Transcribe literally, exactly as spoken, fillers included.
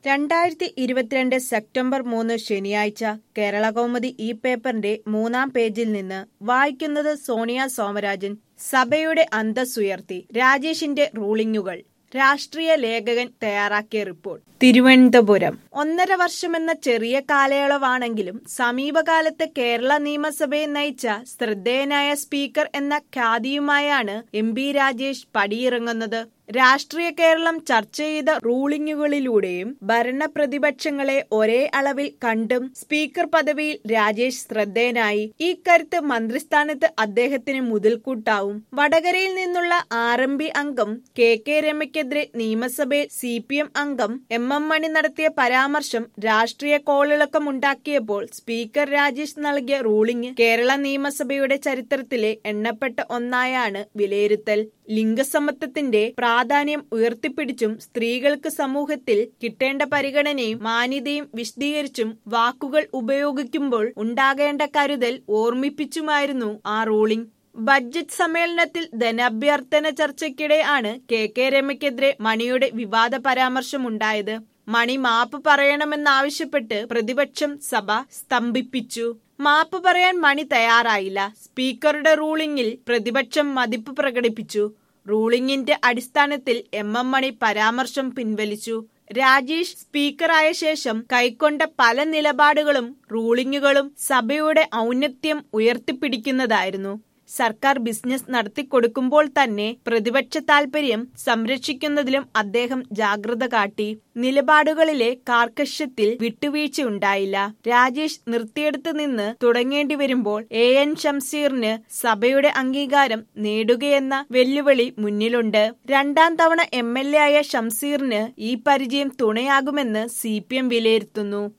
രണ്ടായിരത്തി ഇരുപത്തിരണ്ട് സെപ്റ്റംബർ മൂന്ന് ശനിയാഴ്ച കേരളകൗമുദി ഈ പേപ്പറിന്റെ മൂന്നാം പേജിൽ നിന്ന് വായിക്കുന്നത് സോണിയ സോമരാജൻ. സഭയുടെ അന്തസ്സുയർത്തി രാജേഷിന്റെ റൂളിംഗുകൾ. രാഷ്ട്രീയ ലേഖകൻ തയ്യാറാക്കിയ റിപ്പോർട്ട്. തിരുവനന്തപുരം. ഒന്നര വർഷമെന്ന ചെറിയ കാലയളവാണെങ്കിലും സമീപകാലത്ത് കേരള നിയമസഭയെ നയിച്ച ശ്രദ്ധേയനായ സ്പീക്കർ എന്ന ഖ്യാതിയുമായാണ് എം പി രാജേഷ് പടിയിറങ്ങുന്നത്. രാഷ്ട്രീയ കേരളം ചർച്ച ചെയ്ത റൂളിംഗുകളിലൂടെയും ഭരണ പ്രതിപക്ഷങ്ങളെ ഒരേ അളവിൽ കണ്ടും സ്പീക്കർ പദവിയിൽ രാജേഷ് ശ്രദ്ധേയനായി. ഈ കരുത്ത് മന്ത്രിസ്ഥാനത്ത് അദ്ദേഹത്തിന് മുതൽക്കൂട്ടാവും. വടകരയിൽ നിന്നുള്ള ആർ എം പി അംഗം കെ കെ രമയ്ക്കെതിരെ നിയമസഭയിൽ സി പി എം അംഗം എം എം മണി നടത്തിയ പരാമർശം രാഷ്ട്രീയ കോളിളക്കമുണ്ടാക്കിയപ്പോൾ സ്പീക്കർ രാജേഷ് നൽകിയ റൂളിംഗ് കേരള നിയമസഭയുടെ ചരിത്രത്തിലെ എണ്ണപ്പെട്ട ഒന്നായാണ് വിലയിരുത്തൽ. ലിംഗസമത്വത്തിന്റെ പ്രാധാന്യം ഉയർത്തിപ്പിടിച്ചും സ്ത്രീകൾക്ക് സമൂഹത്തിൽ കിട്ടേണ്ട പരിഗണനയും മാന്യതയും വിശദീകരിച്ചും വാക്കുകൾ ഉപയോഗിക്കുമ്പോൾ ഉണ്ടാകേണ്ട കരുതൽ ഓർമ്മിപ്പിച്ചുമായിരുന്നു ആ റൂളിംഗ്. ബഡ്ജറ്റ് സമ്മേളനത്തിൽ ധനാഭ്യർത്ഥന ചർച്ചയ്ക്കിടെ ആണ് കെ കെ രമയ്ക്കെതിരെ മണിയുടെ വിവാദ പരാമർശമുണ്ടായത്. മണി മാപ്പ് പറയണമെന്നാവശ്യപ്പെട്ട് പ്രതിപക്ഷം സഭ സ്തംഭിപ്പിച്ചു. മാപ്പ് പറയാൻ മണി തയ്യാറായില്ല. സ്പീക്കറുടെ റൂളിംഗിൽ പ്രതിപക്ഷം മതിപ്പ് പ്രകടിപ്പിച്ചു. റൂളിംഗിന്റെ അടിസ്ഥാനത്തിൽ എം എം മണി പരാമർശം പിൻവലിച്ചു. രാജേഷ് സ്പീക്കറായ ശേഷം കൈക്കൊണ്ട പല നിലപാടുകളും റൂളിംഗുകളും സഭയുടെ ഔന്നത്യം ഉയർത്തിപ്പിടിക്കുന്നതായിരുന്നു. സർക്കാർ ബിസിനസ് നടത്തിക്കൊടുക്കുമ്പോൾ തന്നെ പ്രതിപക്ഷ താൽപര്യം സംരക്ഷിക്കുന്നതിലും അദ്ദേഹം ജാഗ്രത കാട്ടി. നിലപാടുകളിലെ കാർക്കശ്യത്തിൽ വിട്ടുവീഴ്ചയുണ്ടായില്ല. രാജേഷ് നിർത്തിയെടുത്ത് നിന്ന് തുടങ്ങേണ്ടി വരുമ്പോൾ എ എൻ ഷംസീറിന് സഭയുടെ അംഗീകാരം നേടുകയെന്ന വെല്ലുവിളി മുന്നിലുണ്ട്. രണ്ടാം തവണ എം എൽ എ ആയ ഷംസീറിന് ഈ പരിചയം തുണയാകുമെന്ന് സി പി എം വിലയിരുത്തുന്നു.